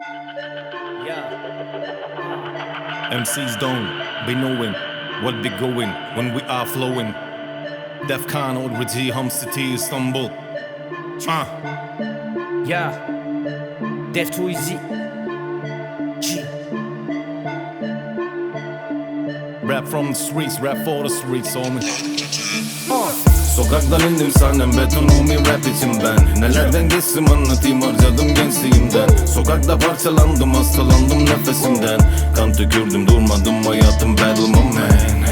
MCs don't be knowing what be going when we are flowing. Defkan Orji Hum City İstanbul. Yeah, Def Too Easy. G. Rap from the streets, rap for the streets homie. Sokaktan indim sahnem beton homie rap için ben. Nelerden geçtim anlatayım harcadım gençliğimden. Sokakta parçalandım hastalandım nefesimden. Kan tükürdüm durmadım hayatım battle my man.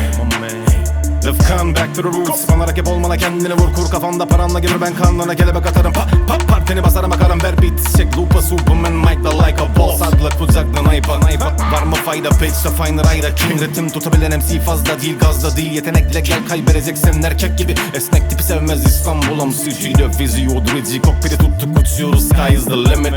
Defkan back to the roots. Bana rakip olmana kendini vur. Kur kafanda paranla gelir ben kanlarına kelebek atarım. Pap partini basarım akarım ver beat. Çek lupa superman mic da like a boss. Adla kucaktan ayıpa. Var mı fayda page'de finer ayra. Kim ritim tutabilen MC fazla değil gazda değil. Yetenekle gel kaybereceksen erkek gibi. Esnek tipi sevmez İstanbul'um. CG'de fizyodrici kokpiti tuttuk uçuyoruz. Sky is the limit.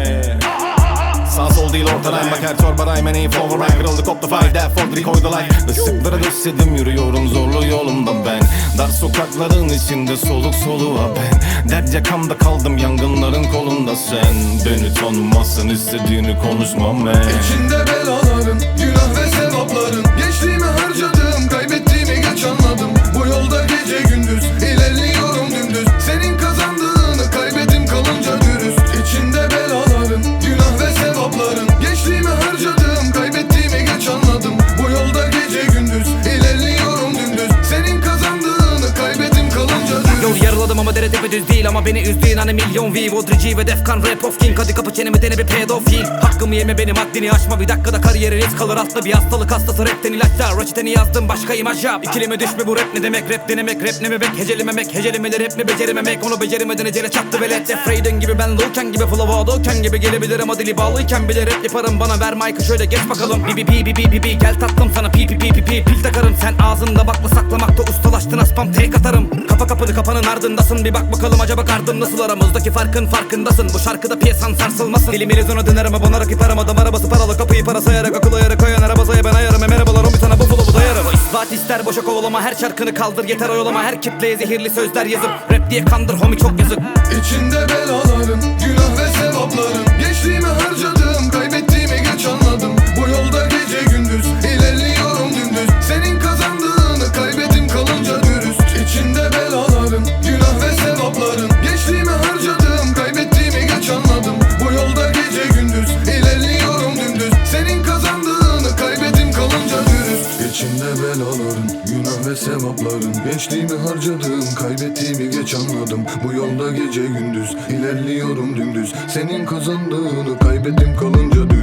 Sağ sol değil ortadayım bak her çorba rhyme and over rhyme. Kırıldı koptu five that for three koy the life. Işıklara döşedim yürüyorum zorlu yolumda ben. Dar sokakların içinde soluk soluğa ben. Dert yakamda kaldım yangınların kolunda sen. Beni tanımazsın istediğini konuşmam ben. İçinde belaların, günah ve sevapların. Geçtiğimi harcadım, kaybettiğimi geç anladım. Bu yolda gece gündüz, ilerliyorum dümdüz. Senin kazandığını kaybettim kalınca dürüst. İçinde belaların, günah ve sevapların. Geçtiğimi harcadım, kaybettiğimi geç anladım. Bu yolda gece gündüz, ilerliyorum dümdüz. Senin kazandığını kaybettim kalınca dürüst. Yol yarıladım ama dere tepe düz değil. Ama beni üzdüğün hani milyon V. Vodrici ve Defkan rap of king. Hadi kapı çenemi dene bir pedofil. Hakkımı yeme benim haddini aşma. Bir dakikada kariyeri risk kalır aslı. Bir hastalık hastası rapten ilaçlar. Reçeteni yazdım başka imaj yap. İkileme düşme bu rap ne demek. Rap denemek rap ne bebek. Hecelememek hecelemeleri rap mi becerememek. Onu beceremeden ecele çattı velet. Def Raiden gibi ben Luken gibi flow Hadouken gibi gelebilirim. Ama dili bağlıyken bile rap yaparım. Bana ver mic'ı şöyle geç bakalım. Bi gel tatlım sana pi pil takarım. Sen ağzında bakma saklamakta ustalaştın aspam tek atarım. Kapa kapını kapanın ardındasın. Bir bak bakalım acaba kardım nasıl aramızdaki farkın farkındasın. Bu şarkıda piyasan sarsılmasın. Dilim ilizona dönerim bana rakip arama. Dam arabası paralı kapıyı para sayarak akıl ayarak koyan arabasaya ben ayarım. Merhabalar o bir sana bu flow'u dayarım. İspat ister boşa kovalama her şarkını kaldır yeter oyalama. Her kitleye zehirli sözler yazıp rap diye kandır homie çok yazık. İçinde belaların, günah ve sevapların. Geçtiğimi harcadım, kaybettiğimi geç anladım. Bu yolda gece gündüz, ilerliyorum dümdüz. Senin kazandığını kaybettim kalınca dürüst. İçinde belaların, günah ve sevapların. Geçtiğimi harcadım, kaybettiğimi geç anladım. Bu yolda gece gündüz, ilerliyorum dümdüz. Senin kazandığını kaybettim kalınca dürüst. İçinde belaların, günah ve sevapların. Geçtiğimi harcadım, kaybettiğimi geç anladım. Bu yolda gece gündüz, ilerliyorum dümdüz. Senin kazandığını kaybettim kalınca dürüst.